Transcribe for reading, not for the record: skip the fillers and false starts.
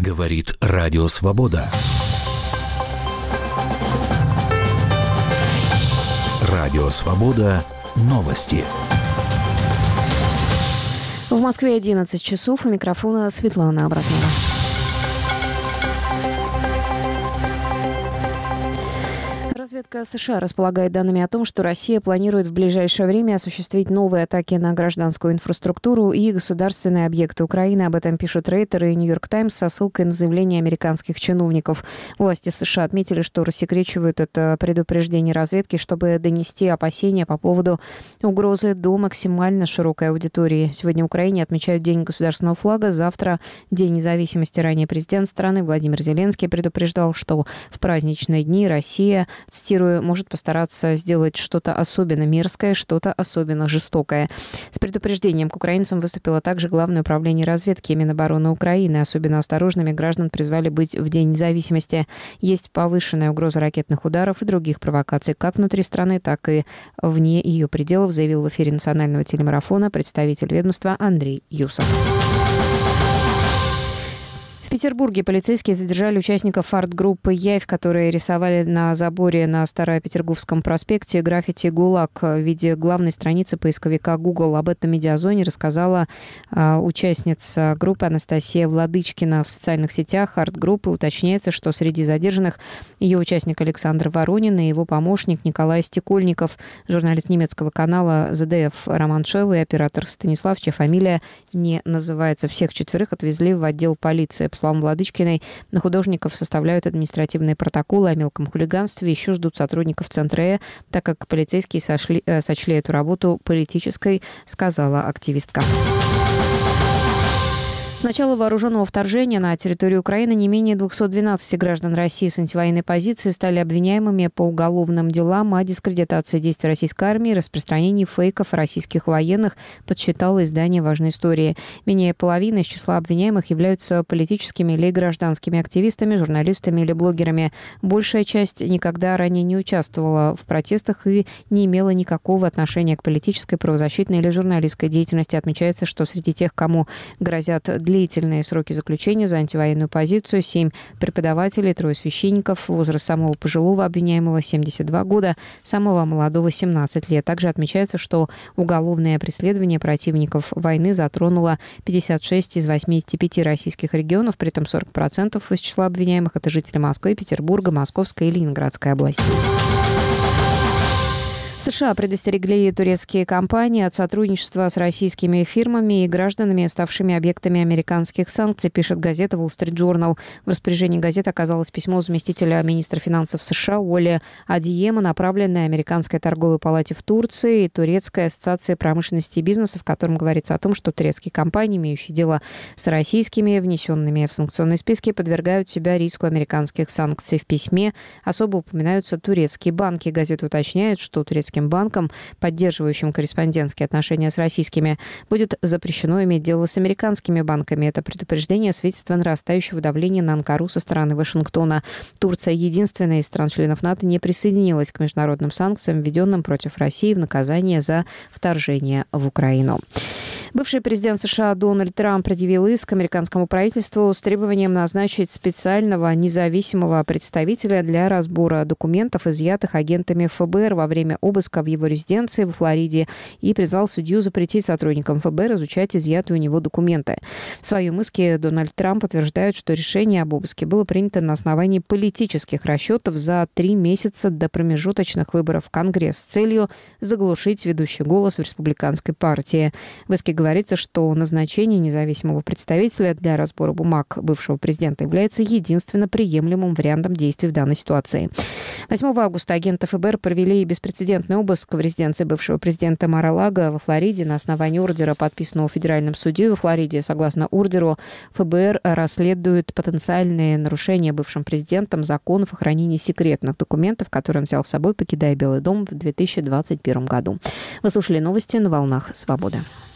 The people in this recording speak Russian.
Говорит Радио Свобода. Радио Свобода. Новости. В Москве 11 часов. У микрофона Светлана Абратнова. Разведка США располагает данными о том, что Россия планирует в ближайшее время осуществить новые атаки на гражданскую инфраструктуру и государственные объекты Украины. Об этом пишут Рейтер и Нью-Йорк Таймс со ссылкой на заявление американских чиновников. Власти США отметили, что рассекречивают это предупреждение разведки, чтобы донести опасения по поводу угрозы до максимально широкой аудитории. Сегодня в Украине отмечают День государственного флага, завтра День независимости. Ранее президент страны Владимир Зеленский предупреждал, что в праздничные дни Россия, цитирую, может постараться сделать что-то особенно мерзкое, что-то особенно жестокое. С предупреждением к украинцам выступило также Главное управление разведки Минобороны Украины. Особенно осторожными граждан призвали быть в День независимости. Есть повышенная угроза ракетных ударов и других провокаций как внутри страны, так и вне ее пределов, заявил в эфире национального телемарафона представитель ведомства Андрей Юсов. В Петербурге полицейские задержали участников арт-группы «Явь», которые рисовали на заборе на Старопетерговском проспекте граффити «ГУЛАГ» в виде главной страницы поисковика Google. Об этом «Медиазоне» рассказала участница группы Анастасия Владычкина. В социальных сетях арт-группы уточняется, что среди задержанных ее участник Александр Воронин и его помощник Николай Стекольников, журналист немецкого канала ZDF Роман Шелл и оператор Станислав, чья фамилия не называется. Всех четверых отвезли в отдел полиции. По словам Владычкиной, на художников составляют административные протоколы о мелком хулиганстве. Еще ждут сотрудников Центра, так как полицейские сочли эту работу политической, сказала активистка. С начала вооруженного вторжения на территорию Украины не менее 212 граждан России с антивоенной позиции стали обвиняемыми по уголовным делам о дискредитации действий российской армии и распространении фейков о российских военных, подсчитало издание «Важные истории». Менее половины из числа обвиняемых являются политическими или гражданскими активистами, журналистами или блогерами. Большая часть никогда ранее не участвовала в протестах и не имела никакого отношения к политической, правозащитной или журналистской деятельности. Отмечается, что среди тех, кому грозят длительные сроки заключения за антивоенную позицию, 7 преподавателей, 3 священников, возраст самого пожилого обвиняемого 72 года, самого молодого 17 лет. Также отмечается, что уголовное преследование противников войны затронуло 56 из 85 российских регионов, при этом 40% из числа обвиняемых – это жители Москвы, Петербурга, Московской и Ленинградской областей. США предостерегли турецкие компании от сотрудничества с российскими фирмами и гражданами, ставшими объектами американских санкций, пишет газета Wall Street Journal. В распоряжении газеты оказалось письмо заместителя министра финансов США Оли Адиема, направленное Американской торговой палате в Турции и Турецкой ассоциации промышленности и бизнеса, в котором говорится о том, что турецкие компании, имеющие дело с российскими, внесенными в санкционные списки, подвергают себя риску американских санкций. В письме особо упоминаются турецкие банки. Газета уточняет, что турецкие банкам, поддерживающим корреспондентские отношения с российскими, будет запрещено иметь дело с американскими банками. Это предупреждение свидетельство нарастающего давления на Анкару со стороны Вашингтона. Турция, единственная из стран-членов НАТО, не присоединилась к международным санкциям, введенным против России в наказание за вторжение в Украину. Бывший президент США Дональд Трамп предъявил иск американскому правительству с требованием назначить специального независимого представителя для разбора документов, изъятых агентами ФБР во время обыска в его резиденции во Флориде, и призвал судью запретить сотрудникам ФБР изучать изъятые у него документы. В своем иске Дональд Трамп утверждает, что решение об обыске было принято на основании политических расчетов за 3 месяца до промежуточных выборов в Конгресс с целью заглушить ведущий голос в республиканской партии. В иске говорится, что назначение независимого представителя для разбора бумаг бывшего президента является единственно приемлемым вариантом действий в данной ситуации. 8 августа агенты ФБР провели беспрецедентный обыск в резиденции бывшего президента Мар-а-Лаго во Флориде на основании ордера, подписанного федеральным судьей во Флориде. Согласно ордеру, ФБР расследует потенциальные нарушения бывшим президентом законов о хранении секретных документов, которые он взял с собой, покидая Белый дом в 2021 году. Вы слушали новости на «Волнах Свободы».